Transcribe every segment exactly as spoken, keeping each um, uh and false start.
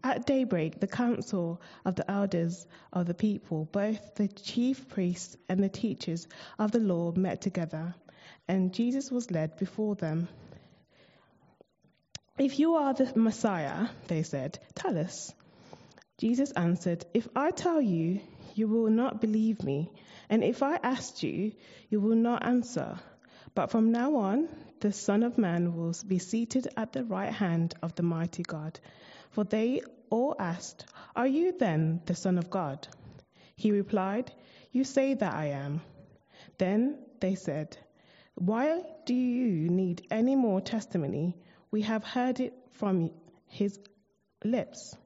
At daybreak, the council of the elders of the people, both the chief priests and the teachers of the law, met together, and Jesus was led before them. "If you are the Messiah," they said, "tell us." Jesus answered, "If I tell you, you will not believe me, and if I asked you, you will not answer. But from now on, the Son of Man will be seated at the right hand of the mighty God." For they all asked, "Are you then the Son of God?" He replied, "You say that I am." Then they said, "Why do you need any more testimony? We have heard it from his lips."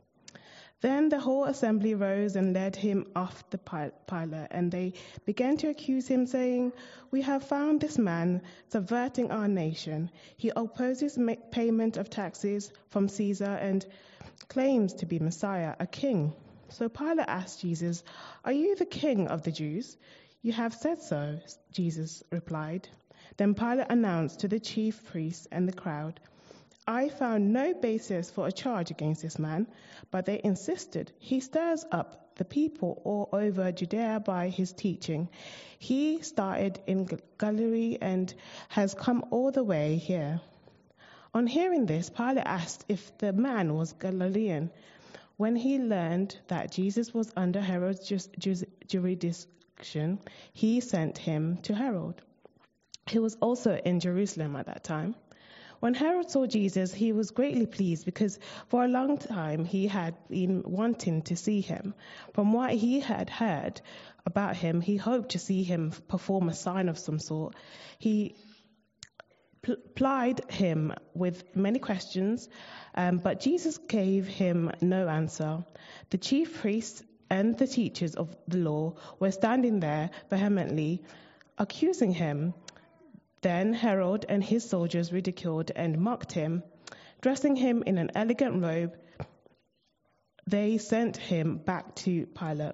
Then the whole assembly rose and led him off the Pilate, and they began to accuse him, saying, "We have found this man subverting our nation. He opposes payment of taxes from Caesar and claims to be Messiah, a king." So Pilate asked Jesus, "Are you the king of the Jews?" "You have said so," Jesus replied. Then Pilate announced to the chief priests and the crowd, "I found no basis for a charge against this man," but they insisted, "He stirs up the people all over Judea by his teaching. He started in Galilee and has come all the way here." On hearing this, Pilate asked if the man was Galilean. When he learned that Jesus was under Herod's jurisdiction, he sent him to Herod. He was also in Jerusalem at that time. When Herod saw Jesus, he was greatly pleased because for a long time he had been wanting to see him. From what he had heard about him, he hoped to see him perform a sign of some sort. He pl- plied him with many questions, um, but Jesus gave him no answer. The chief priests and the teachers of the law were standing there vehemently accusing him. Then Herod and his soldiers ridiculed and mocked him. Dressing him in an elegant robe, they sent him back to Pilate.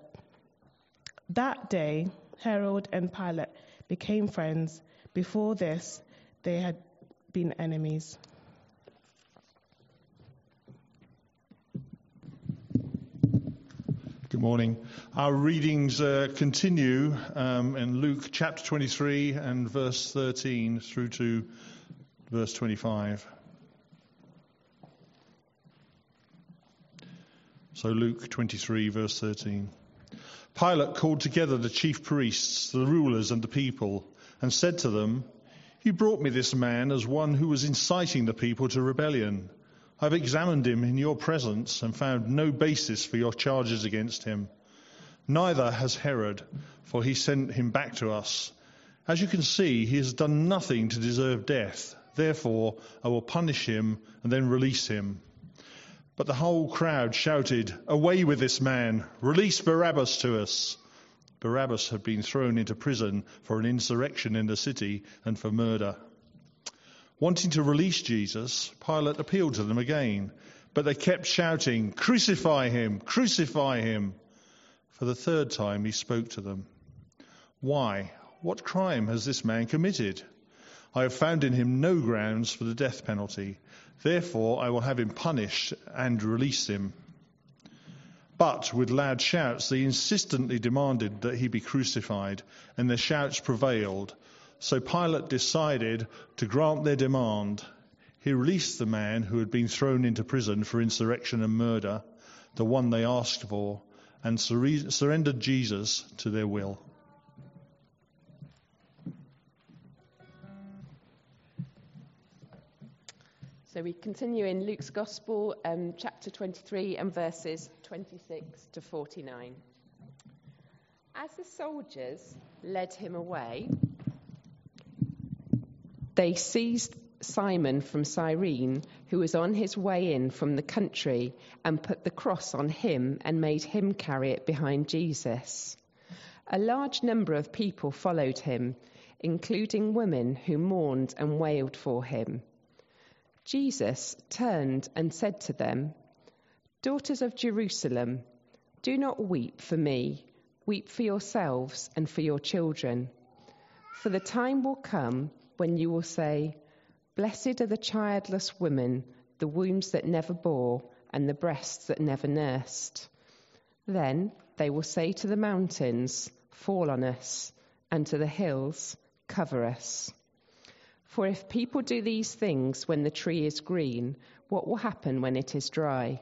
That day, Herod and Pilate became friends. Before this, they had been enemies. Good morning. Our readings uh, continue um, in Luke chapter twenty-three and verse thirteen through to verse twenty-five. So Luke twenty-three, verse thirteen. Pilate called together the chief priests, the rulers and the people, and said to them, "You brought me this man as one who was inciting the people to rebellion. I've examined him in your presence and found no basis for your charges against him. Neither has Herod, for he sent him back to us. As you can see, he has done nothing to deserve death. Therefore, I will punish him and then release him." But the whole crowd shouted, "Away with this man! Release Barabbas to us!" Barabbas had been thrown into prison for an insurrection in the city and for murder. Wanting to release Jesus, Pilate appealed to them again, but they kept shouting, "Crucify him! Crucify him!" For the third time he spoke to them. "Why? What crime has this man committed? I have found in him no grounds for the death penalty. Therefore I will have him punished and release him." But with loud shouts they insistently demanded that he be crucified, and their shouts prevailed. So Pilate decided to grant their demand. He released the man who had been thrown into prison for insurrection and murder, the one they asked for, and sur- surrendered Jesus to their will. So we continue in Luke's Gospel, um, chapter twenty-three and verses twenty-six to forty-nine. As the soldiers led him away, they seized Simon from Cyrene, who was on his way in from the country, and put the cross on him and made him carry it behind Jesus. A large number of people followed him, including women who mourned and wailed for him. Jesus turned and said to them, "Daughters of Jerusalem, do not weep for me. Weep for yourselves and for your children. For the time will come when you will say, 'Blessed are the childless women, the wombs that never bore, and the breasts that never nursed. Then they will say to the mountains, fall on us, and to the hills, cover us. For if people do these things when the tree is green, what will happen when it is dry?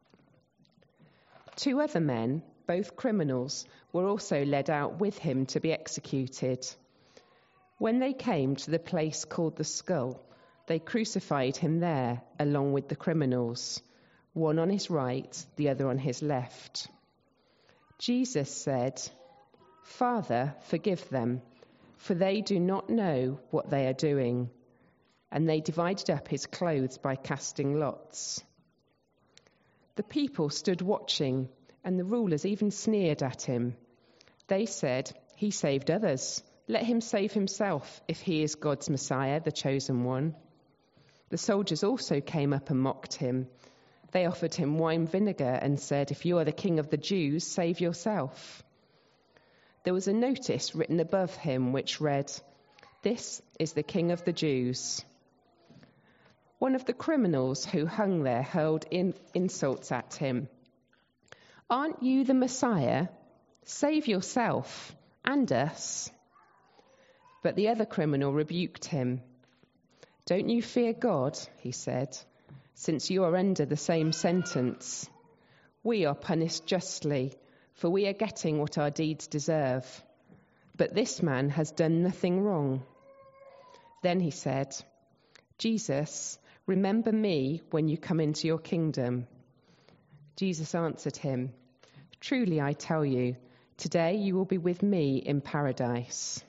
Two other men, both criminals, were also led out with him to be executed. When they came to the place called the Skull, they crucified him there along with the criminals, one on his right, the other on his left. Jesus said, Father, forgive them, for they do not know what they are doing. And they divided up his clothes by casting lots. The people stood watching, and the rulers even sneered at him. They said, he saved others. Let him save himself if he is God's Messiah, the chosen one. The soldiers also came up and mocked him. They offered him wine vinegar and said, if you are the king of the Jews, save yourself. There was a notice written above him which read, this is the King of the Jews. One of the criminals who hung there hurled in insults at him. Aren't you the Messiah? Save yourself and us. But the other criminal rebuked him. Don't you fear God, he said, since you are under the same sentence. We are punished justly, for we are getting what our deeds deserve. But this man has done nothing wrong. Then he said, Jesus, remember me when you come into your kingdom. Jesus answered him, truly I tell you, today you will be with me in paradise.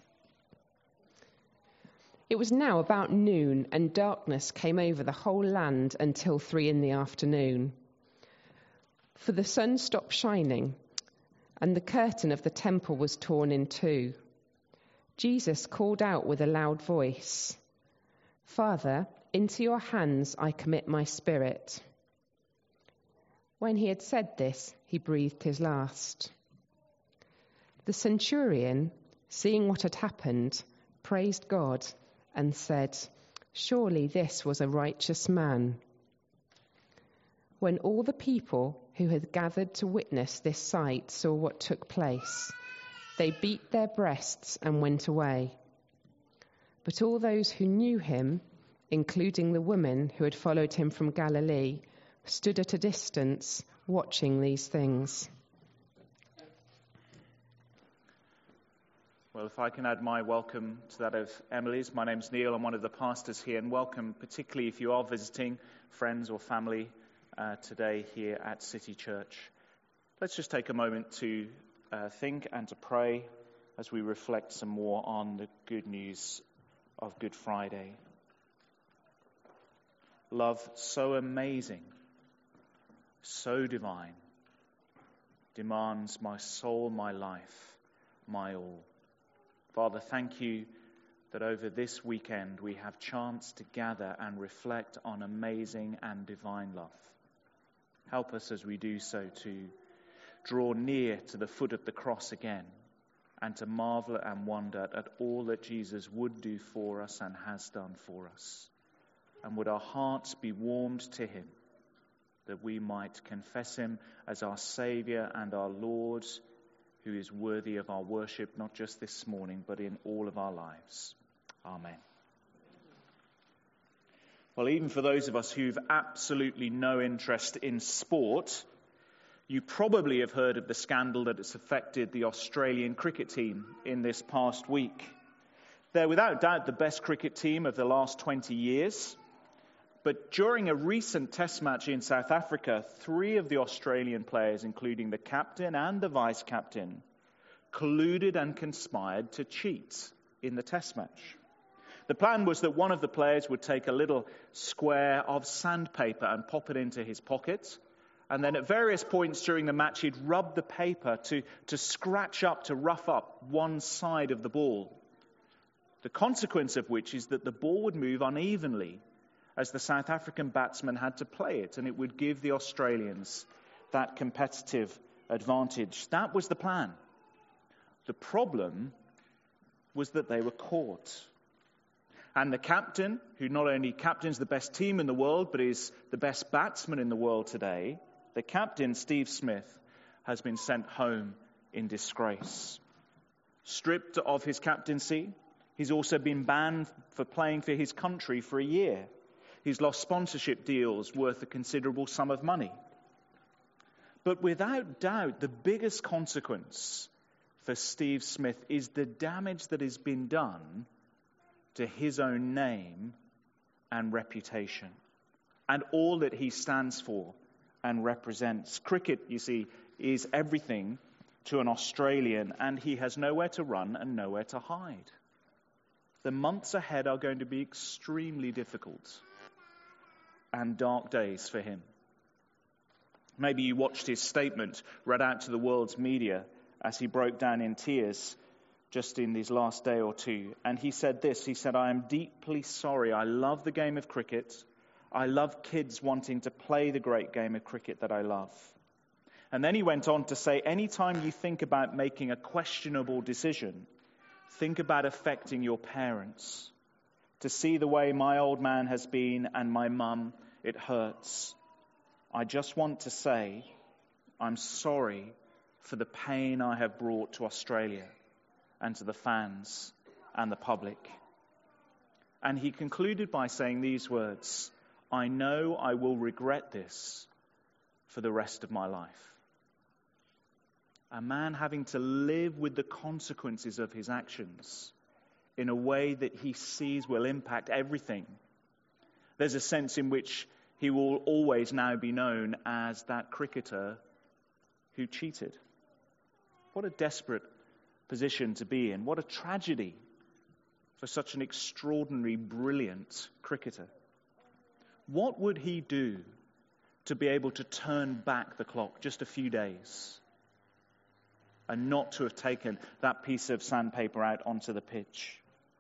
It was now about noon, and darkness came over the whole land until three in the afternoon. For the sun stopped shining, and the curtain of the temple was torn in two. Jesus called out with a loud voice, Father, into your hands I commit my spirit. When he had said this, he breathed his last. The centurion, seeing what had happened, praised God and said, surely this was a righteous man. When all the people who had gathered to witness this sight saw what took place, they beat their breasts and went away. But all those who knew him, including the women who had followed him from Galilee, stood at a distance watching these things. Well, if I can add my welcome to that of Emily's. My name's Neil. I'm one of the pastors here, and welcome particularly if you are visiting friends or family uh, today here at City Church. Let's just take a moment to uh, think and to pray as we reflect some more on the good news of Good Friday. Love so amazing, so divine, demands my soul, my life, my all. Father, thank you that over this weekend we have chance to gather and reflect on amazing and divine love. Help us as we do so to draw near to the foot of the cross again and to marvel and wonder at all that Jesus would do for us and has done for us. And would our hearts be warmed to him, that we might confess him as our Saviour and our Lord, who is worthy of our worship, not just this morning, but in all of our lives. Amen. Well, even for those of us who've absolutely no interest in sport, you probably have heard of the scandal that has affected the Australian cricket team in this past week. They're without doubt the best cricket team of the last twenty years. But during a recent test match in South Africa, three of the Australian players, including the captain and the vice-captain, colluded and conspired to cheat in the test match. The plan was that one of the players would take a little square of sandpaper and pop it into his pocket, and then at various points during the match he'd rub the paper to, to scratch up, to rough up one side of the ball. The consequence of which is that the ball would move unevenly as the South African batsman had to play it, and it would give the Australians that competitive advantage. That was the plan. The problem was that they were caught. And the captain, who not only captains the best team in the world, but is the best batsman in the world today, the captain, Steve Smith, has been sent home in disgrace. Stripped of his captaincy, he's also been banned for playing for his country for a year. He's lost sponsorship deals worth a considerable sum of money. But without doubt, the biggest consequence for Steve Smith is the damage that has been done to his own name and reputation, and all that he stands for and represents. Cricket, you see, is everything to an Australian, and he has nowhere to run and nowhere to hide. The months ahead are going to be extremely difficult and dark days for him. Maybe you watched his statement read out to the world's media as he broke down in tears just in these last day or two. And he said this, he said, "I am deeply sorry. I love the game of cricket. I love kids wanting to play the great game of cricket that I love." And then he went on to say, anytime you think about making a questionable decision, think about affecting your parents. To see the way my old man has been and my mum, it hurts. I just want to say, I'm sorry for the pain I have brought to Australia and to the fans and the public. And he concluded by saying these words, "I know I will regret this for the rest of my life." A man having to live with the consequences of his actions in a way that he sees will impact everything. There's a sense in which he will always now be known as that cricketer who cheated. What a desperate position to be in. What a tragedy for such an extraordinary, brilliant cricketer. What would he do to be able to turn back the clock just a few days and not to have taken that piece of sandpaper out onto the pitch?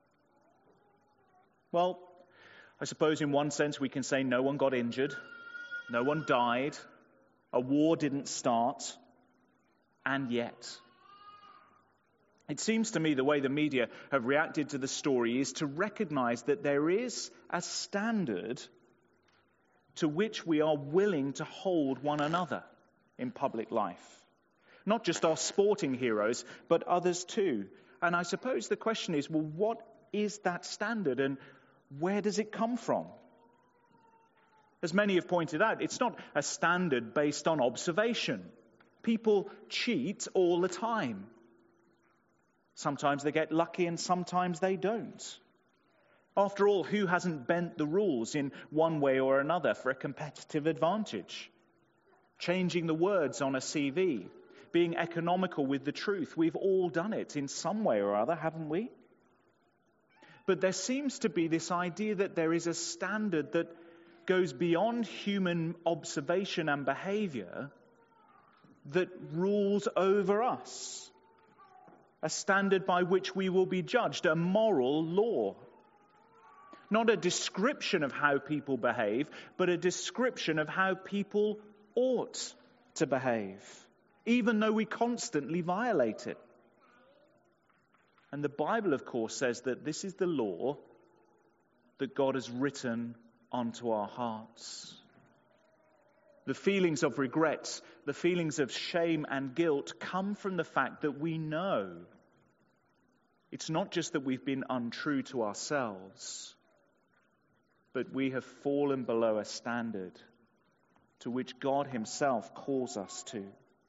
Well, I suppose in one sense we can say no one got injured, no one died, a war didn't start, and yet it seems to me the way the media have reacted to the story is to recognize that there is a standard to which we are willing to hold one another in public life. Not just our sporting heroes, but others too. And I suppose the question is, well, what is that standard and where does it come from? As many have pointed out, it's not a standard based on observation. People cheat all the time. Sometimes they get lucky and sometimes they don't. After all, who hasn't bent the rules in one way or another for a competitive advantage? Changing the words on a C V, being economical with the truth. We've all done it in some way or other, haven't we? But there seems to be this idea that there is a standard that goes beyond human observation and behavior that rules over us. A standard by which we will be judged, a moral law. Not a description of how people behave, but a description of how people ought to behave, even though we constantly violate it. And the Bible, of course, says that this is the law that God has written onto our hearts. The feelings of regret, the feelings of shame and guilt come from the fact that we know it's not just that we've been untrue to ourselves, but we have fallen below a standard to which God himself calls us to.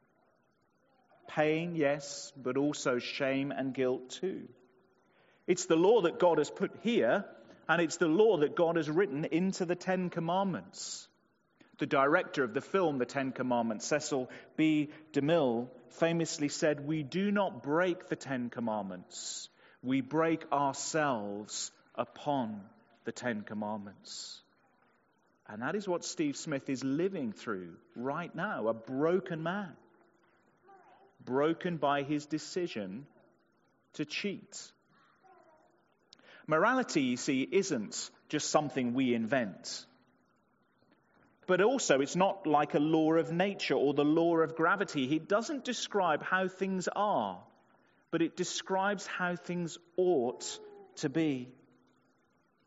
Pain, yes, but also shame and guilt too. It's the law that God has put here, and it's the law that God has written into the Ten Commandments. The director of the film, The Ten Commandments, Cecil B. DeMille, famously said, "We do not break the Ten Commandments. We break ourselves upon the Ten Commandments." And that is what Steve Smith is living through right now, a broken man. Broken by his decision to cheat. Morality, you see, isn't just something we invent. But also, it's not like a law of nature or the law of gravity. He doesn't describe how things are, but it describes how things ought to be.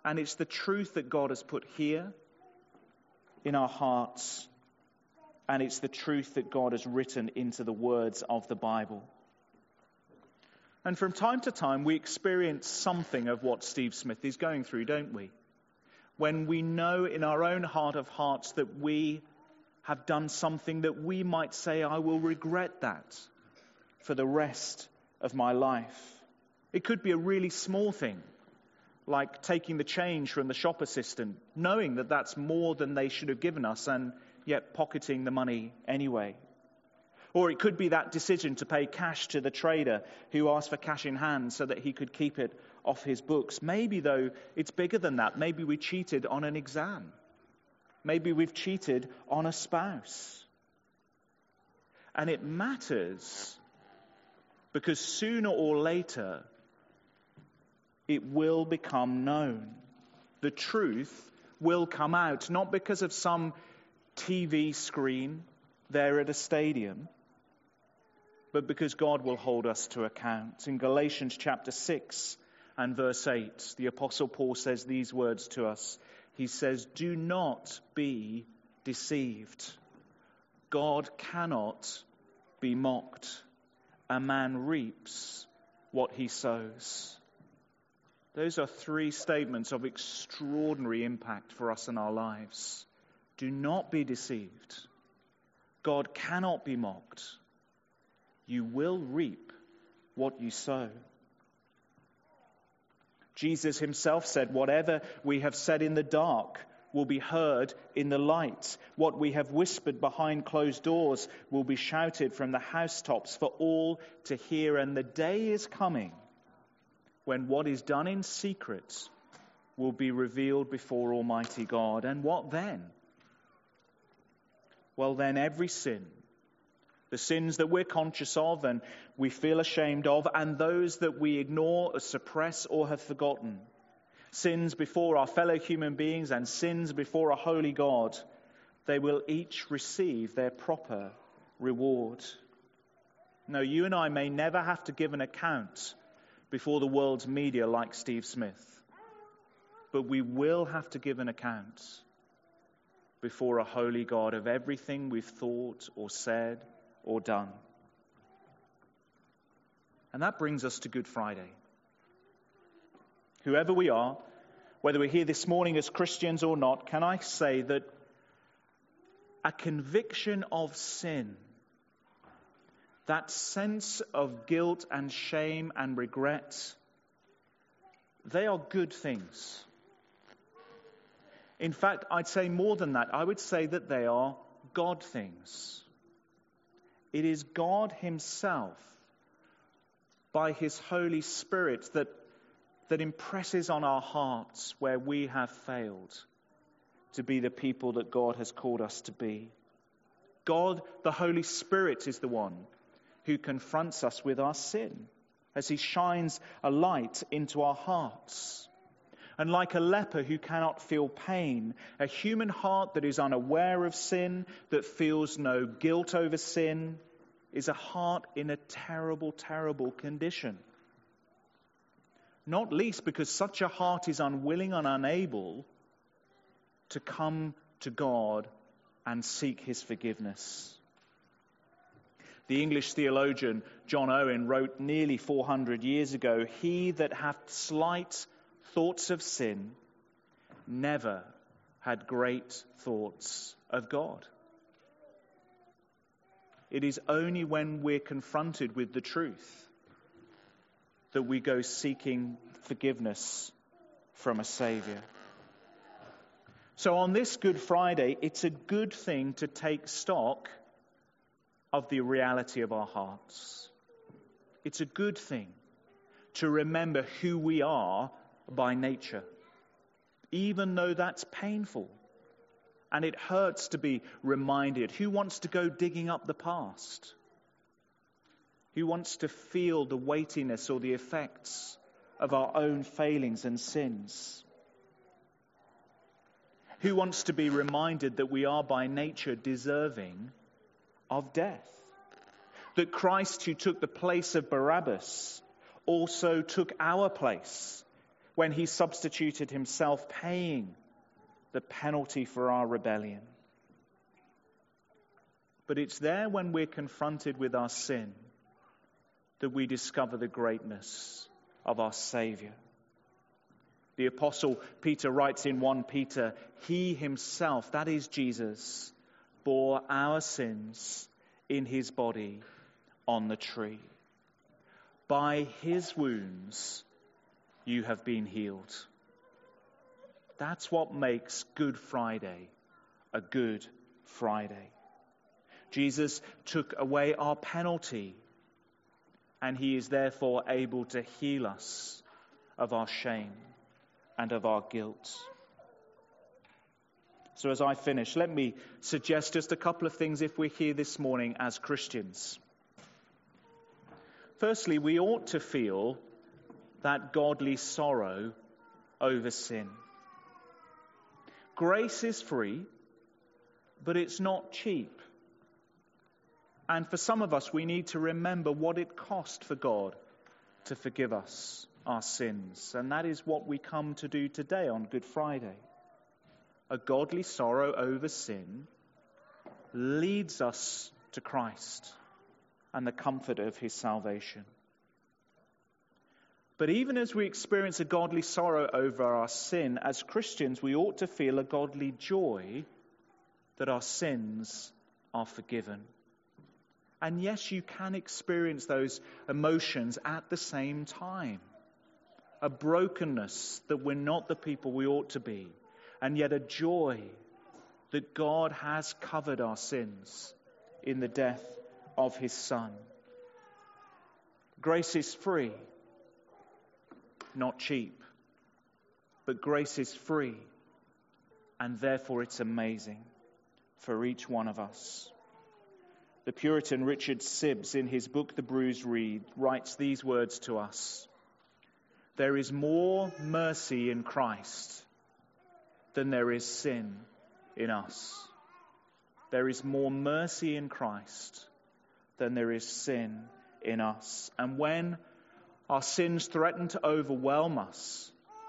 And it's the truth that God has put here in our hearts. And it's the truth that God has written into the words of the Bible. And from time to time, we experience something of what Steve Smith is going through, don't we? When we know in our own heart of hearts that we have done something that we might say, I will regret that for the rest of my life. It could be a really small thing, like taking the change from the shop assistant, knowing that that's more than they should have given us, and yet pocketing the money anyway. Or it could be that decision to pay cash to the trader who asked for cash in hand so that he could keep it off his books. Maybe, though, it's bigger than that. Maybe we cheated on an exam. Maybe we've cheated on a spouse. And it matters because sooner or later it will become known. The truth will come out, not because of some T V screen there at a stadium, but because God will hold us to account. In Galatians chapter six and verse eight, the Apostle Paul says these words to us. He says, do not be deceived. God cannot be mocked. A man reaps what he sows. Those are three statements of extraordinary impact for us in our lives. Do not be deceived. God cannot be mocked. You will reap what you sow. Jesus himself said, whatever we have said in the dark will be heard in the light. What we have whispered behind closed doors will be shouted from the housetops for all to hear. And the day is coming when what is done in secret will be revealed before Almighty God. And what then? Well, then every sin, the sins that we're conscious of and we feel ashamed of, and those that we ignore or suppress or have forgotten, sins before our fellow human beings and sins before a holy God, they will each receive their proper reward. No, you and I may never have to give an account before the world's media like Steve Smith, but we will have to give an account before a holy God of everything we've thought or said or done. And that brings us to Good Friday. Whoever we are, whether we're here this morning as Christians or not, can I say that a conviction of sin, that sense of guilt and shame and regret, they are good things. In fact, I'd say more than that. I would say that they are God things. It is God himself, by his Holy Spirit, that, that impresses on our hearts where we have failed to be the people that God has called us to be. God, the Holy Spirit, is the one who confronts us with our sin as he shines a light into our hearts. And like a leper who cannot feel pain, a human heart that is unaware of sin, that feels no guilt over sin, is a heart in a terrible, terrible condition. Not least because such a heart is unwilling and unable to come to God and seek his forgiveness. The English theologian John Owen wrote nearly four hundred years ago, "He that hath slight thoughts of sin never had great thoughts of God." It is only when we're confronted with the truth that we go seeking forgiveness from a Saviour. So on this Good Friday, it's a good thing to take stock of the reality of our hearts. It's a good thing to remember who we are by nature, even though that's painful and it hurts to be reminded. Who wants to go digging up the past? Who wants to feel the weightiness or the effects of our own failings and sins? Who wants to be reminded that we are by nature deserving of death? That Christ, who took the place of Barabbas, also took our place, when he substituted himself, paying the penalty for our rebellion. But it's there when we're confronted with our sin that we discover the greatness of our Saviour. The Apostle Peter writes in First Peter, he himself, that is Jesus, bore our sins in his body on the tree. By his wounds you have been healed. That's what makes Good Friday a Good Friday. Jesus took away our penalty, and he is therefore able to heal us of our shame and of our guilt. So as I finish, let me suggest just a couple of things if we're here this morning as Christians. Firstly, we ought to feel that godly sorrow over sin. Grace is free, but it's not cheap. And for some of us, we need to remember what it cost for God to forgive us our sins. And that is what we come to do today on Good Friday. A godly sorrow over sin leads us to Christ and the comfort of his salvation. But even as we experience a godly sorrow over our sin, as Christians, we ought to feel a godly joy that our sins are forgiven. And yes, you can experience those emotions at the same time. A brokenness that we're not the people we ought to be, and yet a joy that God has covered our sins in the death of his Son. Grace is free, not cheap, but grace is free, and therefore it's amazing for each one of us. The Puritan Richard Sibbes, in his book The Bruised Reed, writes these words to us: there is more mercy in Christ than there is sin in us. There is more mercy in Christ than there is sin in us. And when our sins threaten to overwhelm us,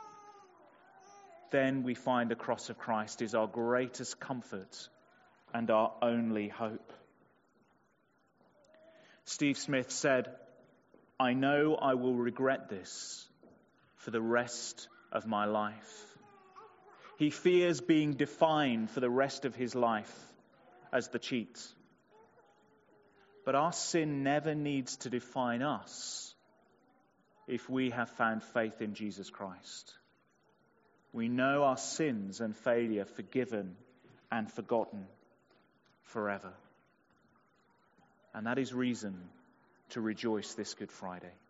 then we find the cross of Christ is our greatest comfort and our only hope. Steve Smith said, I know I will regret this for the rest of my life. He fears being defined for the rest of his life as the cheat. But our sin never needs to define us if we have found faith in Jesus Christ. We know our sins and failure forgiven and forgotten forever. And that is reason to rejoice this Good Friday.